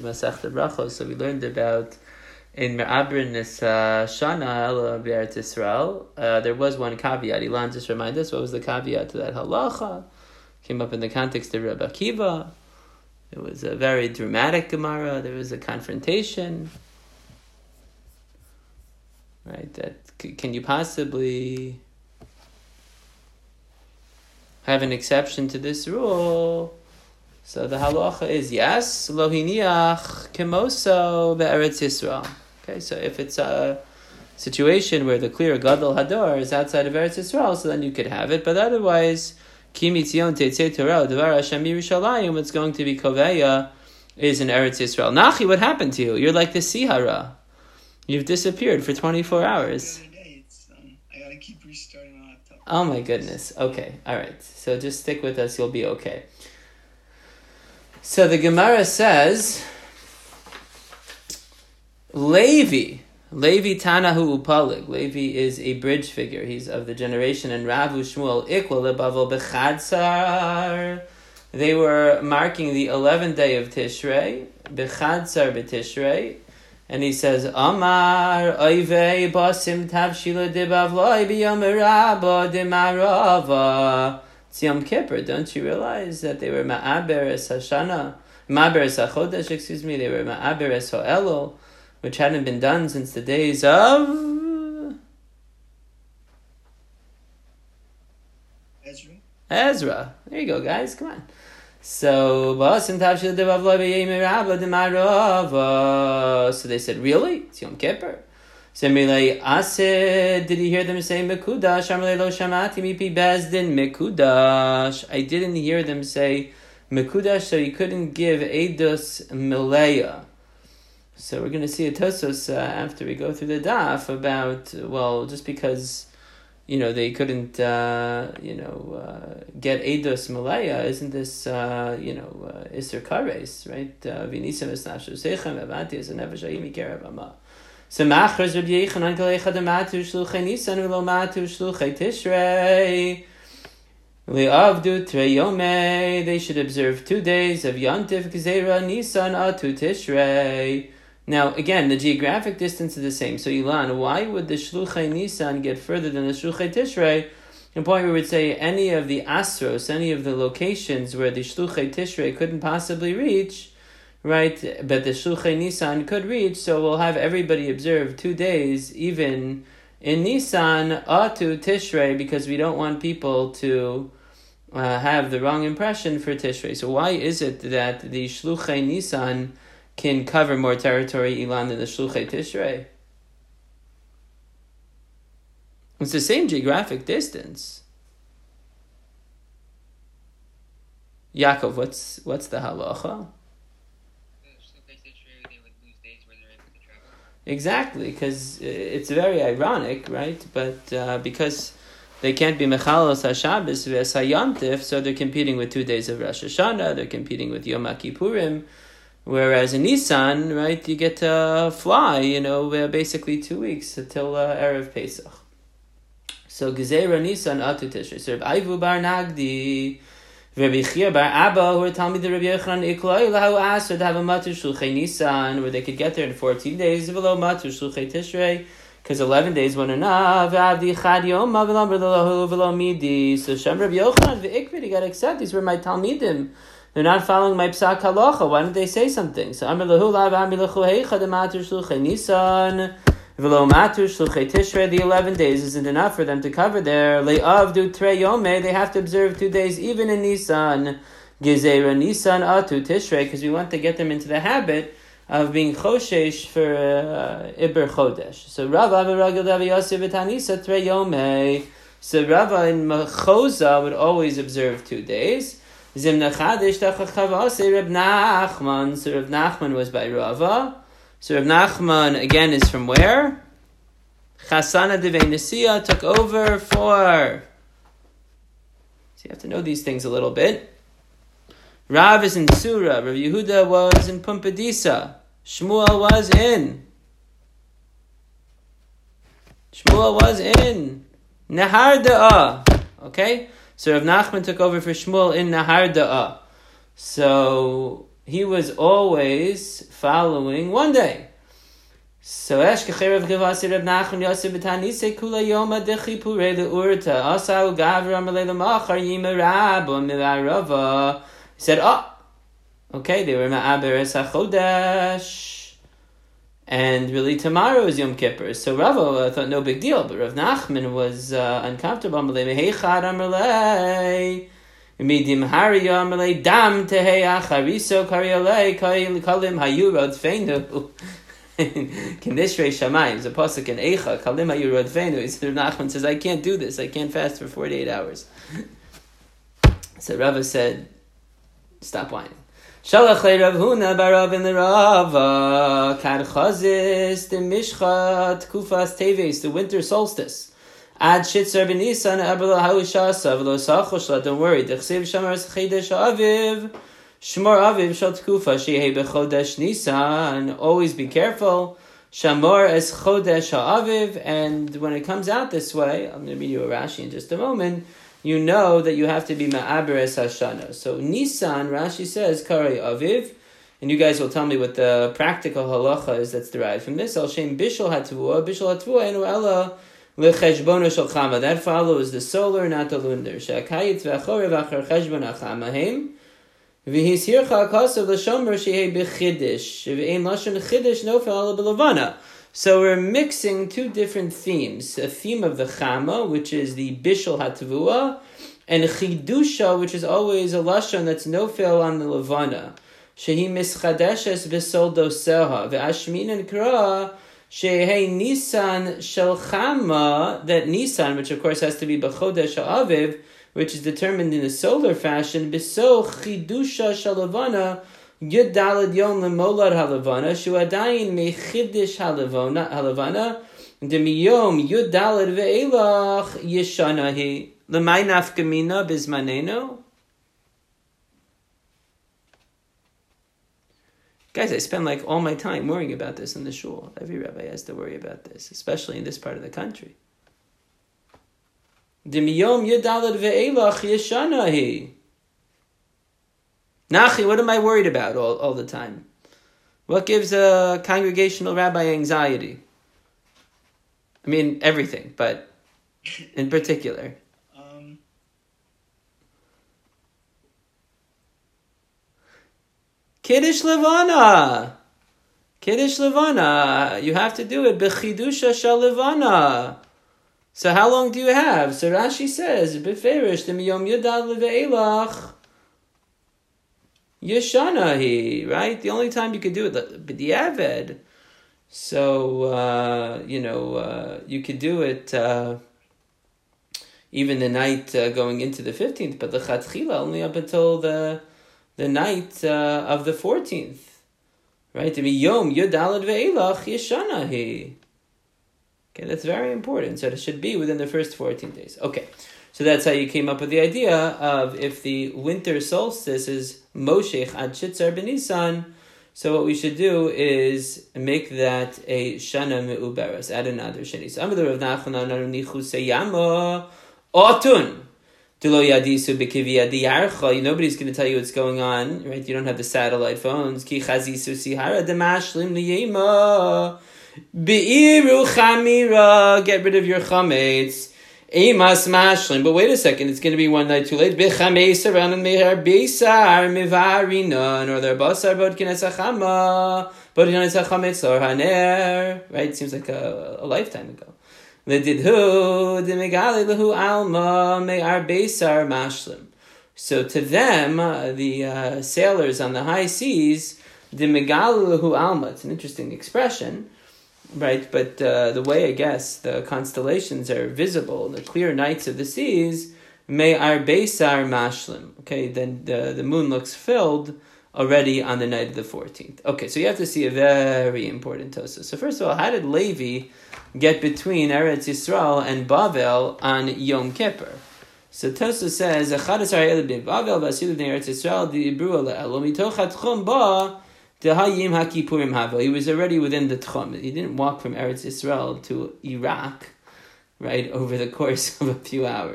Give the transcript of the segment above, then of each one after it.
Masechta Brachos. So we learned about in Me'abrinus Shana Ela B'Eretz Yisrael. There was one caveat. Ilan just remind us what was the caveat to that halacha. Came up in the context of Rabbi Akiva. It was a very dramatic Gemara. There was a confrontation. Right? That can you possibly have an exception to this rule? So the halacha is yes, lo hiniach kemoso be'eretz Yisrael. Okay, so if it's a situation where the clear gadol hador is outside of Eretz Yisrael, so then you could have it. But otherwise, ki mitzion teitzei Torah devar Hashem Yerushalayim, what's going to be koveya is in Eretz Yisrael. Nachi, what happened to you? You're like the sihara. You've disappeared for 24 hours. I gotta keep restarting my laptop. Oh my goodness. Okay, all right. So just stick with us. You'll be okay. So the Gemara says, Levi Tanahu Upalig. Levi is a bridge figure. He's of the generation, and Ravu Shmuel Ikwa Lebavel Bechadsar. They were marking the 11th day of Tishrei, Bechadsar B'Tishrei, and he says, Amar Oivei Basim Tavshila Dibavloi B'Yom Rabba Dimarava. It's Yom Kippur. Don't you realize that they were Ma'aberes Hashana, Ma'aberes HaChodesh, they were Ma'aberes Ho'elul, which hadn't been done since the days of Ezra. There you go, guys. Come on. So, so they said, really? It's Yom Kippur. So did he hear them say Mekudash? Mekudash. I didn't hear them say Mekudash, so he couldn't give Eidos Mileya. So we're going to see a Tosos after we go through the daf about, just because, they couldn't, get Eidos Mileya, isn't this, Isser Kares, right? V'nisam es nafshu sechem, avanti es a nefesh ha'im ikerev ama. So machras Rabbi Yechanan kalecha dematu shluchei Nisan v'lo matu shluchei Tishrei li'avdu trei yomei. They should observe 2 days of Yantif Gezerah Nisan atu Tishrei. Now again, the geographic distance is the same. So Ilan, why would the shluchei Nisan get further than the shluchei Tishrei? The point we would say any of the asros, any of the locations where the shluchei Tishrei couldn't possibly reach. Right, but the Shluchei Nisan could reach, so we'll have everybody observe 2 days, even in Nisan, Atu Tishrei, because we don't want people to have the wrong impression for Tishrei. So why is it that the Shluchei Nisan can cover more territory, Ilan, than the Shluchei Tishrei? It's the same geographic distance. Yaakov, what's the halacha? Exactly, because it's very ironic, right? But because they can't be Mechalos HaShabbos v'es HaYomtiv, so they're competing with 2 days of Rosh Hashanah, they're competing with Yom HaKippurim, whereas in Nisan, right, you get to fly, basically 2 weeks until Erev Pesach. So Gezerah Nisan Atu Tishrei. So Aivu Bar Nagdi, Rabbi Chia Bar Abba, who are telling me the Rabbi Yochanan Ikloi Lahu asked to have a Matu Shluchei Nisan, where they could get there in 14 days, below Matu Shluchei Tishrei, because 11 days weren't enough. Avdi Chad Yom Mavilam B'Lahu V'Lo Midi. So Shem Rabbi Yochanan V'Ikvid, you got to accept these were my Talmidim. They're not following my Psak Halacha. Why don't they say something? So Amar Lahu Lav Amar Lahu Heicha the Matu Shluchei Nisan. V'lo matu shluchei Tishrei, the 11 days isn't enough for them to cover there. Le'avdu trei yomei, they have to observe 2 days even in Nisan. Gezerah Nisan atu Tishrei, because we want to get them into the habit of being choshesh for Iber Chodesh. So Rava v'ragel Rav Yosef v'tanisa trei yomei. So Rava in Mechoza would always observe 2 days. Zimna chadish tachachavase Reb Nachman. So Reb Nachman was by Rava. So Rav Nachman, again, is from where? Chasana Devei Nesiya took over for... So you have to know these things a little bit. Rav is in Surah. Rav Yehuda was in Pumpadisa. Shmuel was in Nahar Da'ah. Okay? So Rav Nachman took over for Shmuel in Nahar Da'ah. So he was always following one day. So Eshkecher Rav Givasi Rav Nachman Yosef B'Tanise Kula Yoma Dechi Purei Le'urta Asau Gavra Amalei L'Machar Yima Rabba Mivarava. He said, okay, they were Ma'aber Es HaChodesh, and really tomorrow is Yom Kippur. So Rava thought no big deal, but Rav Nachman was uncomfortable. Amalei Mehechad Amalei Midim Hariya Amalei Dam Tehei Achariso Karialei Kalim Hayurod Feinu. Kindishrei Shamayim, the pasuk in Eicha, Kalima Yurod Venu. Nachman says, I can't do this. I can't fast for 48 hours. So Rava said, stop whining. Shalach le Rav Huna barav in the Rava Kad Chazis the Mishchat Kufas Teves, the winter solstice. Ad Shitzer ben Nisan Abel Haushasa V'lo Sachoshla. Don't worry. Dechsev Shamar Chedesh Aviv. Shmor Aviv Shal Tkufa Shehei Bechodesh Nisan. Always be careful. Shamor es Chodesh Ha'aviv. And when it comes out this way, I'm going to read you a Rashi in just a moment, you know that you have to be Ma'aber es Hashana. So Nisan, Rashi says, Karei Aviv. And you guys will tell me what the practical halacha is that's derived from this. Al Shem Bishul HaTvua. Bishul HaTvua Enu Ella Lecheshbono Shal Chama. That follows the solar, not the lunar. She'akayit ve'achorev achar cheshbon ha'chamahem. V'hishircha akasav l'shomer shehei b'chidish. V'ein lashon chidish nofel ala b'levana. So we're mixing two different themes. A theme of the chama, which is the bishul hatvua, and chidusha, which is always a lashon that's nofel on the levana. Shehi mischadeshes b'sol doseha. V'ashmin and kra shehei nisan shel chama. That nisan, which of course has to be b'chodesh ha'aviv, which is determined in a solar fashion, Biso Chidusha Shalavana, Yud Dalad Yom Lemolad Halavana, Shuadayin Mechidish Halavana, Demiyom Yud Dalad Ve'elach Yeshanahi, Lemay Nafkamina Bismaneno. Guys, I spend like all my time worrying about this in the shul. Every rabbi has to worry about this, especially in this part of the country. Demiyom Yudalad ve'elach yeshanahi. Nachi, what am I worried about all the time? What gives a congregational rabbi anxiety? I mean, everything, but in particular. Kiddush Levana. Kiddush Levana. You have to do it. Bechidusha shal Levana. So how long do you have? So Rashi says, Beferish demiyom yudad leve'elach yeshanahi, right? The only time you could do it, b'diavad. So, you could do it even the night going into the 15th, but the chatchila only up until the night of the 14th, right? Demiyom yudad ve'elach yeshanahi. Okay, that's very important. So it should be within the first 14 days. Okay, so that's how you came up with the idea of if the winter solstice is Moshech ad Shitzar b'Nisan, so what we should do is make that a Shana Me'uberes, add another Shani. So Amar Rav Nachman Nichu Seyama Otun. Nobody's going to tell you what's going on, right? You don't have the satellite phones. Ki chazisu sihara demashlim liyema. Be'iru chamira, get rid of your chametz. Eimas mashlim, but wait a second, it's going to be one night too late. Bechameis around and mehar beisar mivarina, nor their basar bod kinesachama, bod kinesachametz or haner. Right? Seems like a lifetime ago. Ledidhu demegale lehu alma me'ar beisar mashlim. So to them, the sailors on the high seas, demegale lehu alma. It's an interesting expression. Right, but the way, I guess, the constellations are visible, the clear nights of the seas, may ar beisar mashlim. Okay, then the moon looks filled already on the night of the 14th. Okay, so you have to see a very important Tosa. So first of all, how did Levi get between Eretz Yisrael and Bavel on Yom Kippur? So Tosa says, Achadas ha'eled b'nei Bavel v'asilu b'nei Eretz Yisrael di'ibru ala'elo mitochat chum ba. He was already within the Tchum. He didn't walk from Eretz Yisrael to Iraq, right, over the course of a few hours.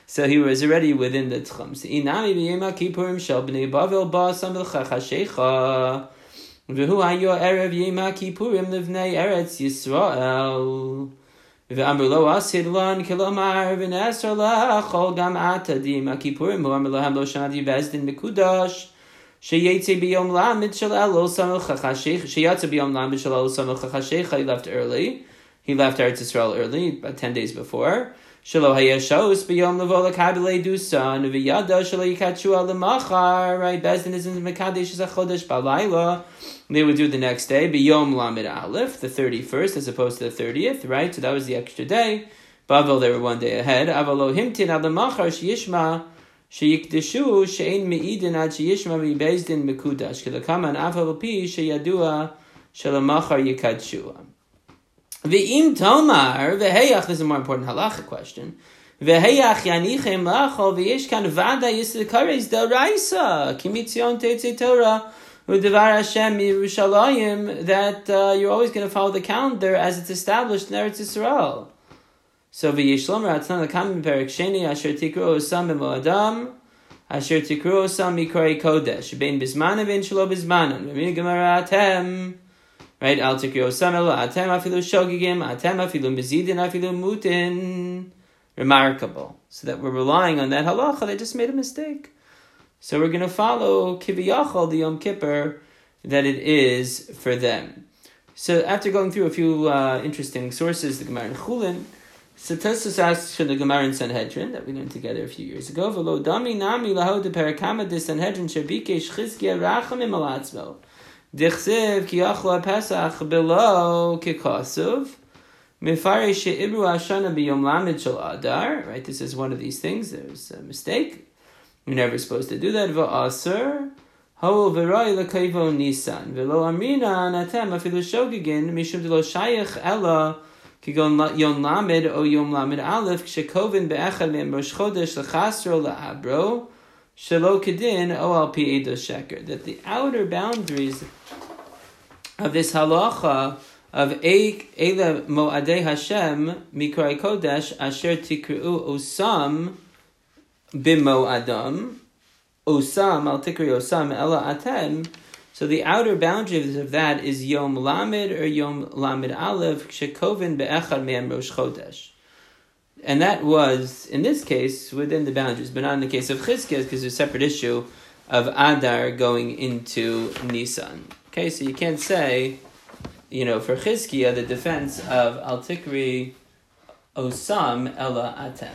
So he was already within the tchum. So inami b'yema kippurim shel b'nei Bavel ba'asam b'chachashecha v'hu hayo erev yema kippurim livnei eretz Yisrael v'amru lo asid lan kilomar v'nesar lachol gam ata d'yema kippurim v'amru lohem lo shanadi bezdin mikudash sheyetze b'yom lamid shel elul samel chachashecha sheyatze b'yom lamid shel elul samel chachashecha. He left early. He left Eretz Yisrael early, about 10 days before. Shelo hayashos b'yom levo l'kabelei dusan v'yada shelo yikachu al l'machar. Right, Bezdin is in Mekadesh Zachodesh Balayla. They would do the next day, b'yom lamed aleph, the 31st, as opposed to the 30th. Right, so that was the extra day. Bavel, they were one day ahead. Avalo himtin al l'machar sheyishma sheyikdeshu she'ein me'idin ad sheyishma v'bezdin mekudash kelakaman aval pi sheyadua shelamachar yikachu. V'im tomar v'heyach, this is a more important halacha question. V'heyach yanichem lachol v'yesh kan vada yisikares d'oraisa kimitzion teitze Torah u'devar Hashem Yerushalayim, that you're always going to follow the calendar as it's established in Eretz Yisrael. So v'yesh lomer atnan l'kam b'perek sheni asher tikru osam b'moadam asher tikru osam mikorei kodesh bein bizmanan bein shelo bizmanan v'min gemara atem. Right, al tikru osam elo atem afilu shogigim atem afilu mizidin afilu mutin. Remarkable. So that we're relying on that halacha. They just made a mistake. So we're going to follow kiviyachol the Yom Kippur that it is for them. So after going through a few interesting sources, the Gemara in Chulin, so Tosfos asks for the Gemara in Sanhedrin that we learned together a few years ago. V'lo dami nami laho de perakama de Sanhedrin shebikesh chizkiya rachamim al atzmo. Dichsev ki yachla pesach below kikasuv. Mifare she'ibru hashana b'yom lamed shel adar. Right, this is one of these things. There's a mistake. You're never supposed to do that. V'aser hol v'roi l'kayvo nisan v'lo amrina natem afilu shogigin mishum d'lo shayach ella kigon yom lamed o yom lamed aleph kshekovin be'echad me'em rosh chodesh l'chasro la'abro shelo kedin o al pi edos sheker. That the outer boundaries of this halacha of Eila Mo'adei Hashem Mikrei Kodesh Asher Tikru Osam Bimo Adam Osam Al Tikri Osam Ela Atem. So the outer boundaries of that is Yom Lamed or Yom Lamed Aleph Shekovin Be'echad Me'em Rosh Chodesh. And that was, in this case, within the boundaries, but not in the case of Chizkiah, because there's a separate issue of Adar going into Nisan. Okay, so you can't say, for Chizkiah, the defense of Al Tikri Osam Ela Atem.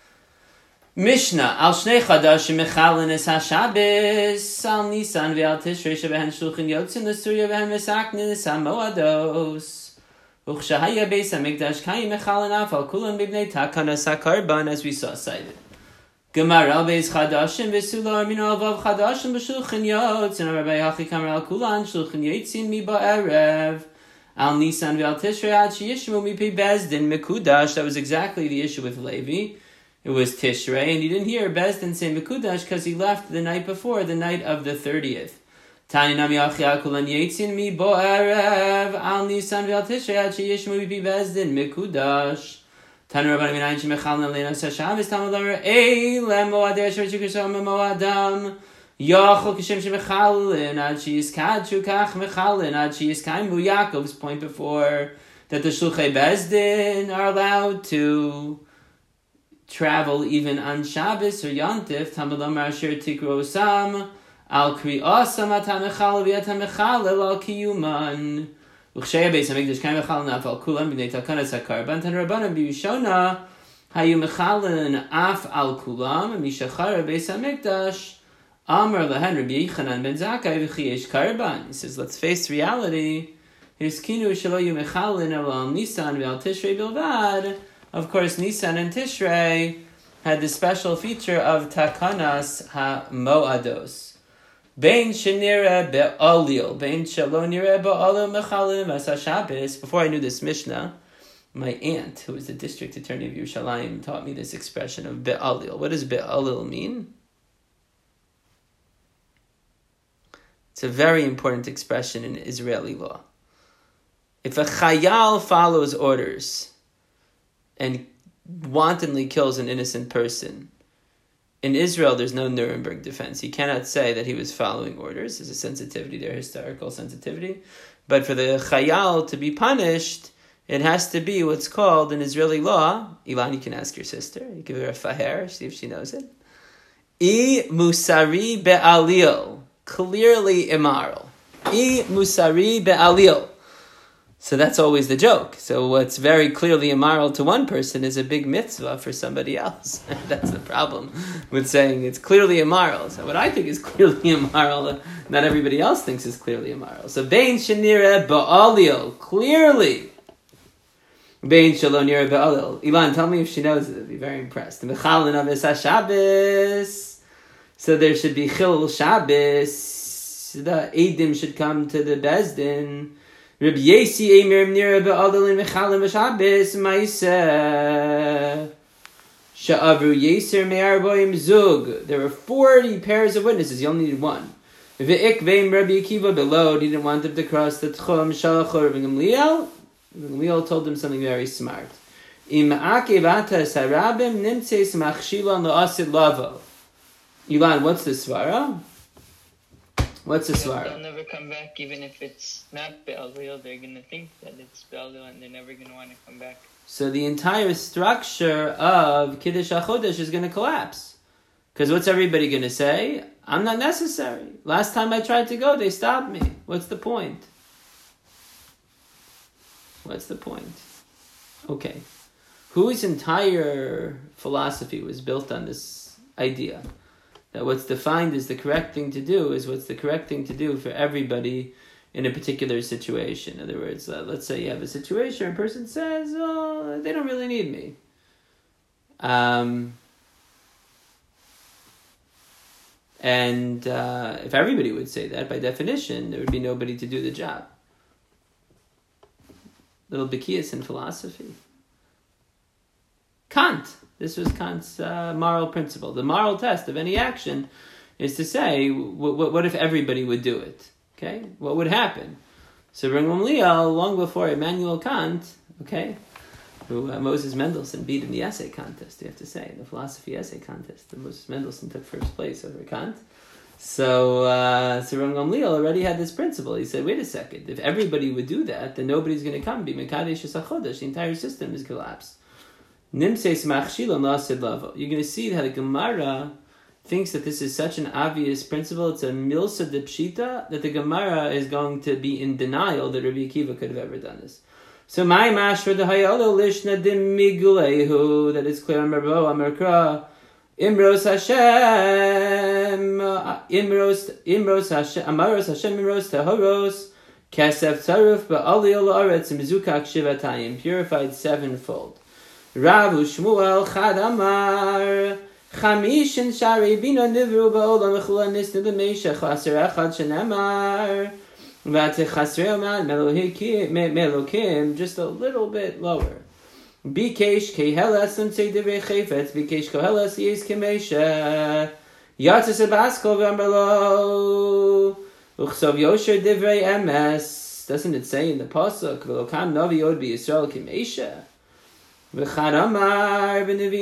Mishnah Al Shnei Chadashim Mechalin Es HaShabbos Al Nisan Ve'al Tishrei Shebehen Shulchan Yotzin L'Surya Ve'hen Mesaknin Es HaMoados Uchshahaya Beis HaMikdash Kayim Mechalin Af Al Kulam Bibnei Takanas HaKarban, as we saw cited. Gemara Beis Chadashim V'Sula Armino Avav Chadashim B'Shulchan Yotzin Rabbi Hachi Kamar Al Kulan Shulchan Yotzin Mi Ba'erev Al Nisan Ve'al Tishrei Ad Sheyishmu Mipi Bezdin Mekudash. That was exactly the issue with Levi. It was Tishrei, and you didn't hear Bezdin say Mekudash because he left the night before, the night of the 30th. Tani Nami Achi Al Kulan Yotzin Mi Ba'erev Al Nisan Ve'al Tishrei Ad Sheyishmu Mipi Bezdin Mekudash. Tani Rabbanim Minayin Shemechalin Leinas HaShabbos Talmud Lamar Eilem Moadei Asher Tikrusom Moadam Yachol Kishem Shemechalin Ad Sheyiskadchu Kach Mechalin Ad Sheyiskaimu. Yaakov's point before that the Shulchei Bezdin are allowed to travel even on Shabbos or Yontif. Talmud Lamar Asher Tikru Osam Al Kri Osam Ata Mechalel V'Ata Mechalel Al Kiyuman. Uchshaya Beis HaMikdash Kaim Mechalin Af Al Kulam B'nei Takanas HaKarban. Tan Rabbanan B'Yishona Hayu Mechalin Af Al Kulam Mishachar Beis HaMikdash Amar Lehen Rabbi Yechanan Ben Zakkai V'Chiyesh Karban. He says, let's face reality. Hiskinu Shelo Yu Mechalin Al Nisan V'Al Tishrei Bilvad. Of course, Nisan and Tishrei had the special feature of Takanas HaMoados. Bein shenira be'olil, bein shelo nira be'olil mechalim as HaShabbos. Before I knew this Mishnah, my aunt, who was the district attorney of Yerushalayim, taught me this expression of be'olil. What does be'olil mean? It's a very important expression in Israeli law. If a chayal follows orders and wantonly kills an innocent person, in Israel, there's no Nuremberg defense. He cannot say that he was following orders. There's a sensitivity there, historical sensitivity. But for the Chayal to be punished, it has to be what's called in Israeli law. Ilan, you can ask your sister. You give her a faher, see if she knows it. I musari be'alil. Clearly immoral. I musari be'alil. So that's always the joke. So what's very clearly immoral to one person is a big mitzvah for somebody else. That's the problem with saying it's clearly immoral. So what I think is clearly immoral, not everybody else thinks is clearly immoral. So bein shenira ba'alil, clearly. Bein shalonira ba'alil. Ilan, tell me if she knows it. I'd be very impressed. So there should be Chil Shabbos. The Eidim should come to the Bezdin. Rabbi Yesi Eimer Nira Ba'adal in Mechalim Shabbos Maisa Sha'avru Yeser Me'arboim Zug. There were 40 pairs of witnesses. You only needed one. Ve'ik Ve'im Rabbi Akiva below. He didn't want them to cross the Tchum Shalachor Rabbi Gamliel. Rabbi Gamliel told them something very smart. Im Akev Atas Harabim Nimtzeis Machshilan La'asid Lavo. Ilan, what's the svara? What's the svara? They'll never come back, even if it's not Be'alil. They're going to think that it's Be'alil, and they're never going to want to come back. So the entire structure of Kiddush HaChodesh is going to collapse. Because what's everybody going to say? I'm not necessary. Last time I tried to go, they stopped me. What's the point? What's the point? Okay. Whose entire philosophy was built on this idea? That what's defined as the correct thing to do is what's the correct thing to do for everybody in a particular situation. In other words, let's say you have a situation where a person says, oh, they don't really need me. If everybody would say that, by definition, there would be nobody to do the job. Little Bekias in philosophy. Kant. This was Kant's moral principle. The moral test of any action is to say, what if everybody would do it? Okay, what would happen? So Rabbi Gamliel, long before Immanuel Kant, okay, who Moses Mendelssohn beat in the essay contest, you have to say, in the philosophy essay contest, Moses Mendelssohn took first place over Kant. So Rabbi Gamliel already had this principle. He said, wait a second, if everybody would do that, then nobody's going to come. Be Mekadesh HaChodesh, the entire system is collapsed. You're going to see how the Gemara thinks that this is such an obvious principle. It's a milsa de pshita that the Gemara is going to be in denial that Rabbi Akiva could have ever done this. So my mashra the hayalo lishna dim migulehu, that is clear on Merbo Amerkra Imros Hashem Imros Hashem Amaros Hashem Imros Tahoros Kesef Tzaruf Ba'alil Aretz Mizukak Shivatayim, purified sevenfold. Ravu Shmuel Chad Amar Chamishin Shari Bina Nivru Ba'olam Echula Nisnu L'Meisha Chaser Echad Shenemar Vate Chaser Man Melokim, just a little bit lower. Bikesh Kehelas Limtzei Divrei Chayfetz Bikesh Kohelas Yis Kemesha Yatzis Abaskol V'Amberlo Uchsov Yosher Divrei Emes. Doesn't it say in the Pasuk V'Lokam Navi Yod B'Yisrael Kemesha? So why can't I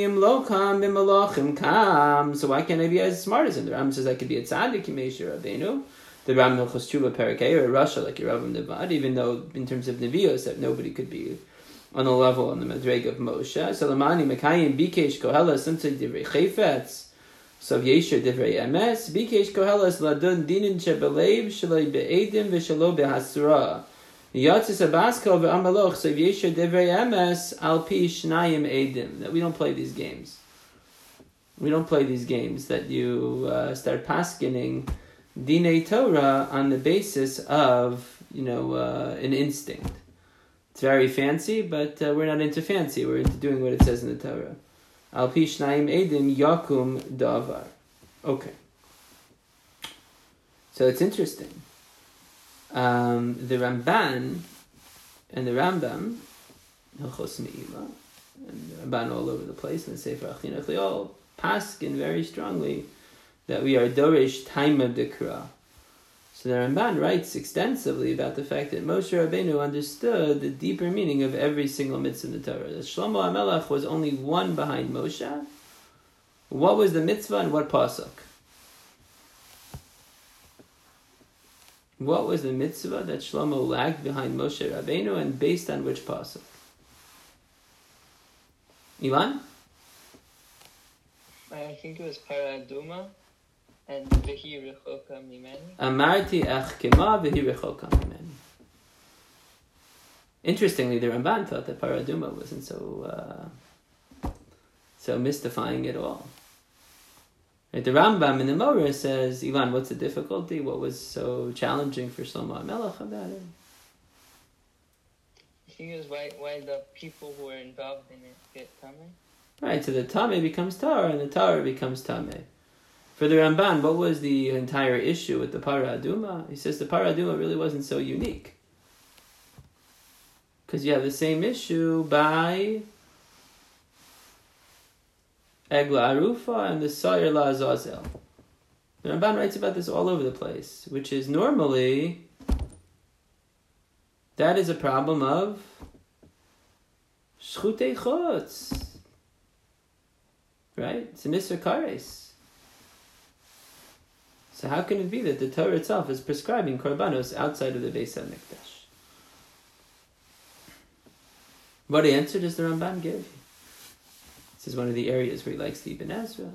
be as smart as him? The Ram says I could be a tzaddik, Yimesha Rabbeinu. The Ram Hilchos Tshuva Parakei, or a Rasha like Yeravam Nevad, even though in terms of Nevios that nobody could be on the level on the Madreg of Moshe. Salamani Mekayim Bikesh Kohelas Simtzei Divrei Chayfetz. So Yesher Divrei Emes Bikesh Kohelas Ladun Dinin Shebelev Shaloi Be'edim V'Shalo Be'Hasra. Yatzis Abaskal ve'amaloch so yesher divrei emes al pi shnayim edim. That we don't play these games. We don't play these games that you start paskening dinei Torah on the basis of an instinct. It's very fancy, but we're not into fancy. We're into doing what it says in the Torah. Al pi shnayim edim yakum davar. Okay. So it's interesting. The Ramban and the Rambam, Hilchos Meila, and the Ramban all over the place in the Sefer Achinuch, they all paskin very strongly that we are Doresh Taima Dekra. So the Ramban writes extensively about the fact that Moshe Rabbeinu understood the deeper meaning of every single mitzvah in the Torah. That Shlomo HaMelech was only one behind Moshe, What was the mitzvah and what pasuk? What was the mitzvah that Shlomo lagged behind Moshe Rabbeinu, and based on which pasuk? Ilan? I think it was Paraduma and Vehi Rechoka Mimeni. Amarti Echkema Vehi Rechoka Mimeni. Interestingly, the Ramban thought that Paraduma wasn't so mystifying at all. Right, the Rambam in the Moreh says, Ilan, what's the difficulty? What was so challenging for Shlomo HaMelech about it? I think it was why the people who were involved in it get Tameh. Right, so the Tameh becomes Torah, and the Torah becomes Tameh. For the Ramban, what was the entire issue with the Para Aduma? He says the Para Aduma really wasn't so unique. Because you have the same issue by Egla Arufa and the Sa'ir La Azazel. The Ramban writes about this all over the place, which is normally, that is a problem of Shchutei Chutz. Right? It's a Misr Kares. So how can it be that the Torah itself is prescribing Korbanos outside of the Beis HaMikdash? What answer does the Ramban give? This is one of the areas where he likes the Ibn Ezra.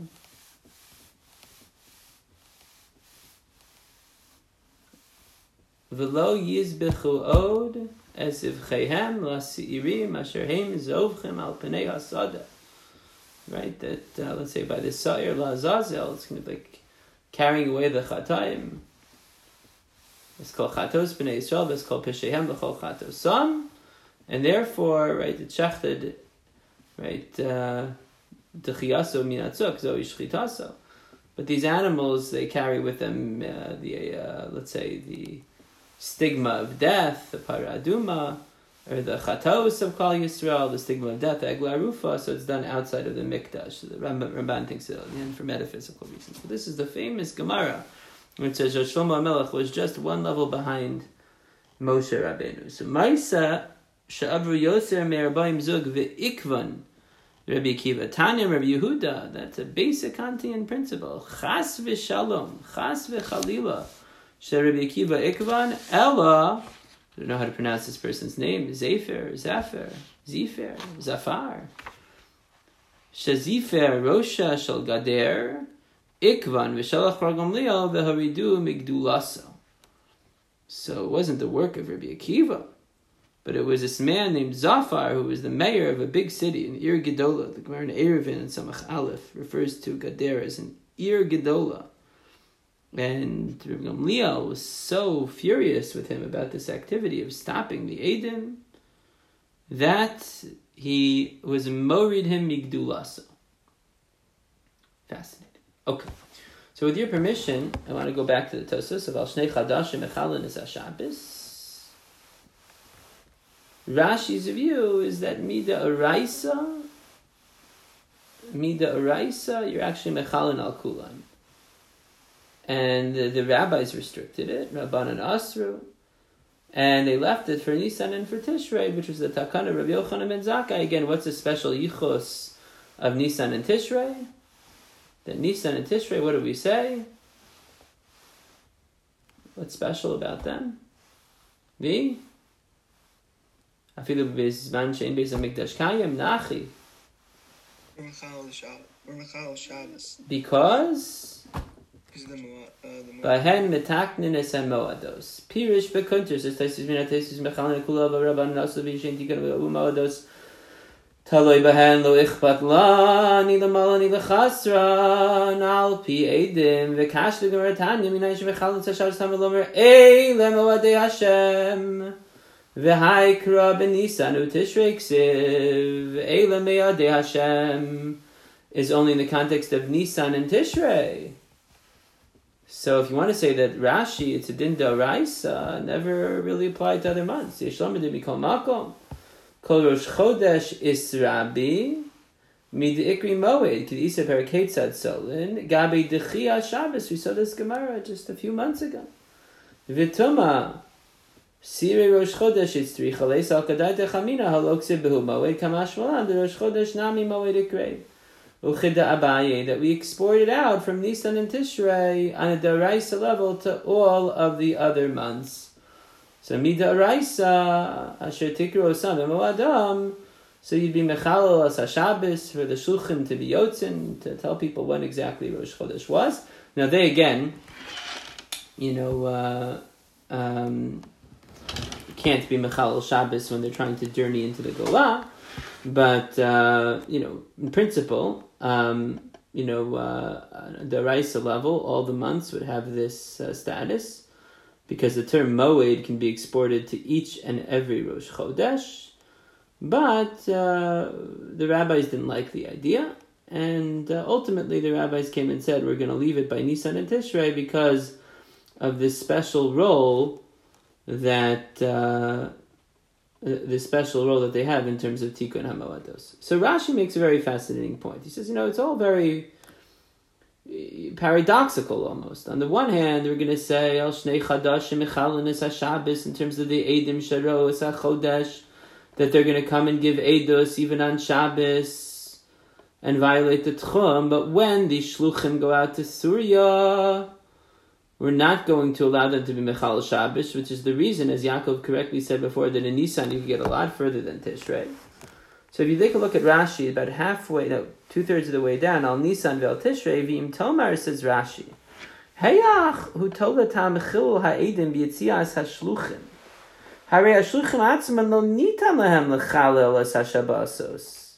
V'lo yizbechu od esivchehem lasi'irim asher heim zovchem al penei hasada. Right, that let's say by the Sa'ir La'azazel, it's going to be like carrying away the Chatayim. It's called Chatos B'nei Yisrael, it's called Peshehem L'chol Chatosam, and therefore, right, it's shechted, right, D'chiyaso minatzuk, Zohi Shchitaso. But these animals, they carry with them let's say, the stigma of death, the Paraduma, or the Chatos of Kal Yisrael, the stigma of death, the Egla Arufa, so it's done outside of the Mikdash. So the Ramban thinks it, and for metaphysical reasons. But this is the famous Gemara, which says that Shlomo HaMelech was just one level behind Moshe Rabbeinu. So Maisa she'avru yoser me'arbaim zug ve'ikvan Rabbi Akiva. Tanya Rabbi Yehuda, that's a basic Kantian principle. Chas v'shalom, chas v'chalila, she'Rabbi Akiva ikvan, ella, I don't know how to pronounce this person's name. Zafar, Zafar, Shazifer, Rosha, Shal Gader, Ikvan, Vishalach Ragamliel, Veharidu, Migdulaso. So it wasn't the work of Rabbi Akiva, but it was this man named Zafar who was the mayor of a big city in Ir Gedola. The Gemara in Eruvin and Samach Aleph refers to Gader as an Ir Gedola. And Rabbi Gamliel was so furious with him about this activity of stopping the Eidim that he was morid him migdulasa. Fascinating. Okay. So with your permission, I want to go back to the Tosfos of Al Shnei Chadashim Echalin is HaShabbos. Rashi's view is that Mida Oraisa, you're actually Mechalin Al Kulan. And the rabbis restricted it, Rabbanan Asru, and they left it for Nisan and for Tishrei, which was the Takana Rabbi Yochanan ben Zakkai. Again, what's the special yichus of Nisan and Tishrei? That Nisan and Tishrei, what do we say? What's special about them? Afilu b'zman she'en beis hamikdash kayim nachi. We're Mechal Shabbos. Because Bahen metaknin es moados. Pirish bekunter says Taisus minatesus mechalin kula v'rabban nasu v'yishen tikkun v'moados. Taloi bahen lo ichpat la ni l'mala ni l'chasra nal pi edim v'kash l'gemar tanya minayish mechalin tzashar tam v'lomer eile moadei Hashem v'haikra b'nisan u'tishrei ksiv eile meadei Hashem is only in the context of Nisan and Tishrei. So if you want to say that Rashi, it's a din d'oraisa, never really applied to other months. Yeshlam de mikol makom. Kol Rosh Chodesh Israbi, mid ikri moed, k'disa paraketzad solin, gabi dechia Shabbos. We saw this Gemara just a few months ago. V'tuma, siri Rosh Chodesh itzri, chaleis al kadai techamina, halokse behu moed, kamash malan, the Rosh Chodesh nami moed ikrei. Uchida Abaye, that we export it out from Nisan and Tishrei on a Daraisa level to all of the other months. So Midaraisa, Asher Tikro Osam Adam, so you'd be Mechalel as HaShabbos for the Shulchan to be Yotzin, to tell people when exactly Rosh Chodesh was. Now they again, can't be Mechalel Shabbos when they're trying to journey into the Golah, but in principle, the Raisa level, all the months would have this status, because the term Moed can be exported to each and every Rosh Chodesh. But the rabbis didn't like the idea, and ultimately the rabbis came and said, we're going to leave it by Nisan and Tishrei because of this special role that they have in terms of Tikkun HaMoados. So Rashi makes a very fascinating point. He says, it's all very paradoxical almost. On the one hand, we're going to say Al Shnei Chadashim Mechalin Es HaShabbos in terms of the Eidim Sharo Es HaChodesh, that they're going to come and give Eidos even on Shabbos and violate the Tchum, but when the Shluchim go out to Surya, we're not going to allow them to be Mechal Shabbos, which is the reason, as Yaakov correctly said before, that in Nisan you can get a lot further than Tishrei. So if you take a look at Rashi, about 2/3 of the way down, Al Nisan Vel Tishrei, V'im Tomar, says Rashi, Heyach, hu toletam mechilul ha'edim b'yitzias ha'shluchim. Harei ha'shluchim atzman lo nitan lehem lechalel es ha'shabbasos.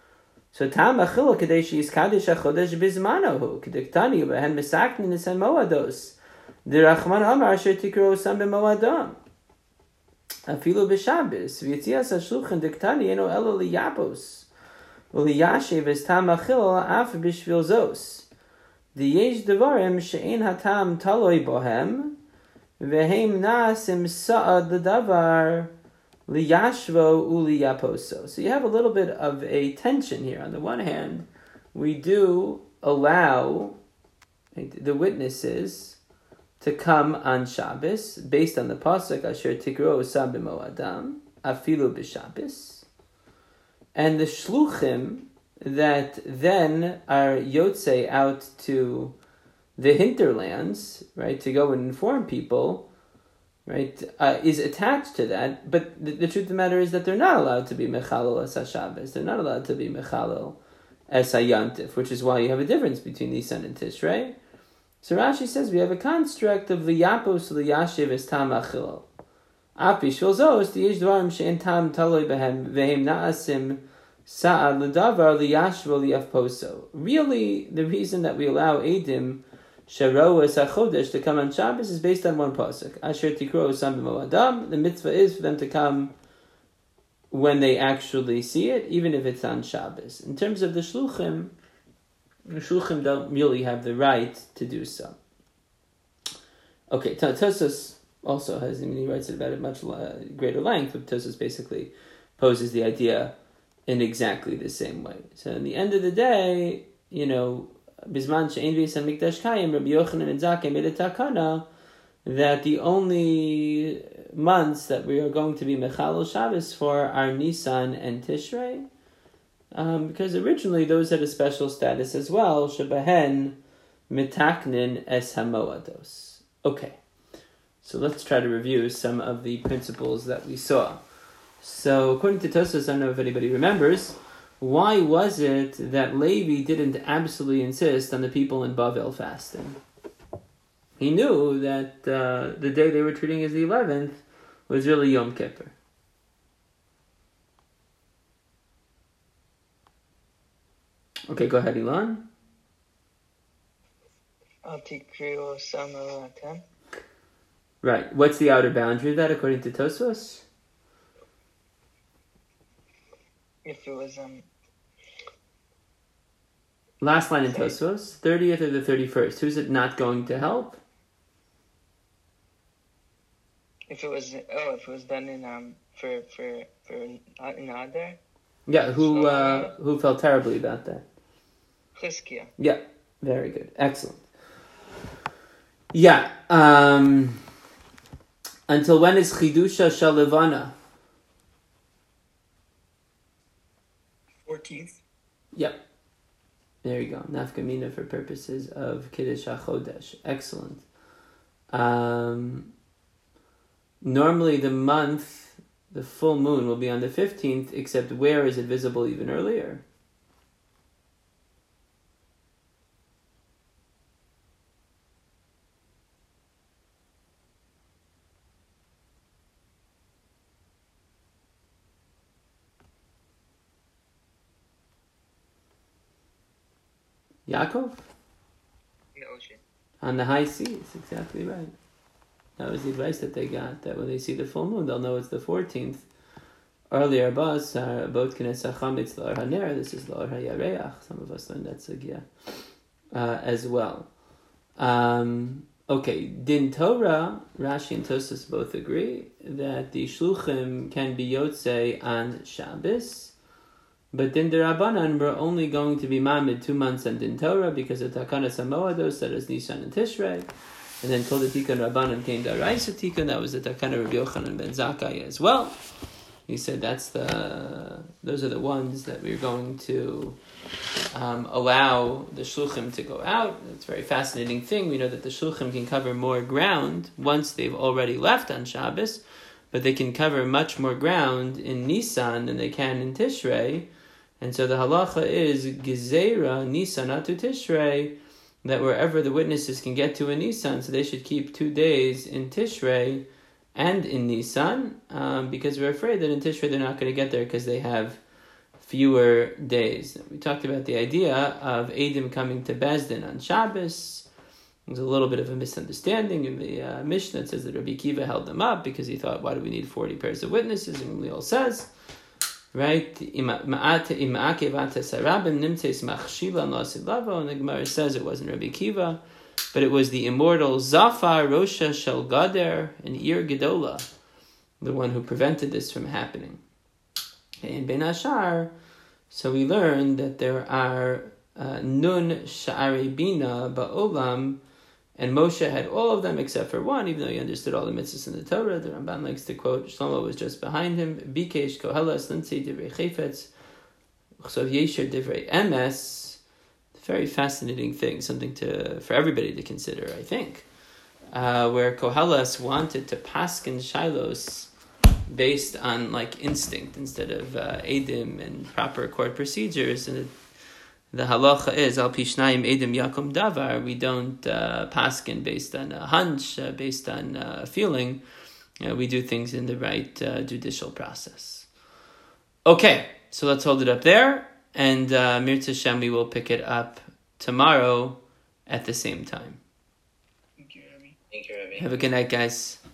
So tam mechilul kadei she'yiskadesh ha'chodesh bizmanohu, k'diktani u'behen mesaknin es ha'moados. The Rachman Amar Asher Tikro Osam B'Moadam. Afilu b'Shabbos v'yitzias ha'shluchim diktani eno elo liyapos u'liyashev es tam achil af b'shvil zos. Diyesh devarim she'en hatam taloi bohem v'heim na'asim sa'ad l'davar liyashvo u'liyaposo. So you have a little bit of a tension here. On the one hand, we do allow the witnesses to come on Shabbos, based on the pasuk Asher Tikro Osam B'Moadam, Afilu b'Shabbos, and the shluchim that then are yotze out to the hinterlands, right, to go and inform people, right, is attached to that. But the truth of the matter is that they're not allowed to be mechalel es HaShabbos. They're not allowed to be mechalel es HaYantif, which is why you have a difference between Nisan and Tishrei. So Rashi says we have a construct of liyapos liyashiv es tam achilol. Api shvilzos diyesh dvarim she'en tam taloi behem vehem na'asim sa'ad l'davar liyashvo liyafposo. Really, the reason that we allow Eidim Sharo es HaChodesh to come on Shabbos is based on one pasuk. Asher tikro osam b'moadam. The mitzvah is for them to come when they actually see it, even if it's on Shabbos. In terms of the shluchim don't really have the right to do so. Okay, Tosfos also has, he writes it about at much greater length, but Tosfos basically poses the idea in exactly the same way. So in the end of the day, Bisman she'ein v'yis hamikdash kayim, Rabbi Yochanan and Zakkai made a takana that the only months that we are going to be Mechalel Shabbos for are Nisan and Tishrei, because originally those had a special status as well, Shebahen mitaknin es hamoados. Okay, so let's try to review some of the principles that we saw. So according to Tosfos, I don't know if anybody remembers, why was it that Levi didn't absolutely insist on the people in Bavel fasting? He knew that the day they were treating as the 11th was really Yom Kippur. Okay, go ahead, Ilan. Right. What's the outer boundary of that according to Tosfos? If it was last line in Tosfos, 30th or the 31st. Who's it not going to help? If it was done in for in Adar. Yeah, who felt terribly about that? Chizkiah. Yeah, very good, excellent. Yeah, until when is Chidusha Shalivana? 14th. Yep. There you go. Nafkamina for purposes of Kiddush HaChodesh. Excellent. Normally the full moon will be on the 15th, except where is it visible even earlier? Yaakov? In the ocean. On the high seas, exactly right. That was the advice that they got, that when they see the full moon, they'll know it's the 14th. Earlier, this is La'or HaYareach. Some of us learned that sugya as well. Okay, Din Torah, Rashi and Tosas both agree that the Shluchim can be Yotzei on Shabbos. But Din Derabanan, we're only going to be Mamid 2 months on Din Torah because of Takana Samoados, that is Nisan and Tishrei. And then told the Tikkun Rabbanan came the Araisa Tikkun, that was the Takana Rabbi Yochanan ben Zakkai as well. He said those are the ones that we're going to allow the Shluchim to go out. It's a very fascinating thing. We know that the Shluchim can cover more ground once they've already left on Shabbos, but they can cover much more ground in Nisan than they can in Tishrei. And so the halacha is Gezeira Nisan atu Tishrei, that wherever the witnesses can get to in Nisan, so they should keep 2 days in Tishrei and in Nisan, because we're afraid that in Tishrei they're not going to get there because they have fewer days. We talked about the idea of Eidim coming to Bezdin on Shabbos. There's a little bit of a misunderstanding in the Mishnah. It says that Rabbi Kiva held them up because he thought, why do we need 40 pairs of witnesses? And Gamliel says, right? And the Gemara says it wasn't Rabbi Kiva, but it was the immortal Zafar Rosha Shel Gader and Ir Gedola, the one who prevented this from happening. In Ben Ashar, so we learned that there are Nun Sha'arei Bina Ba'olam, and Moshe had all of them except for one, even though he understood all the mitzvahs in the Torah. The Ramban likes to quote, Shlomo was just behind him, Bikesh Kohelas Lindsay Divrei Chayfetz, Chsov Yesher Divrei Emes. Very fascinating thing, something for everybody to consider, I think. Where Kohelas wanted to paskin Shilos based on instinct instead of edim and proper court procedures, and the halacha is al pishnayim edim yakum davar. We don't paskin based on a hunch, based on a feeling. We do things in the right judicial process. Okay, so let's hold it up there, and Mirza Shem, we will pick it up tomorrow at the same time. Thank you, Rabbi. Thank you, Rabbi. Have a good night, guys.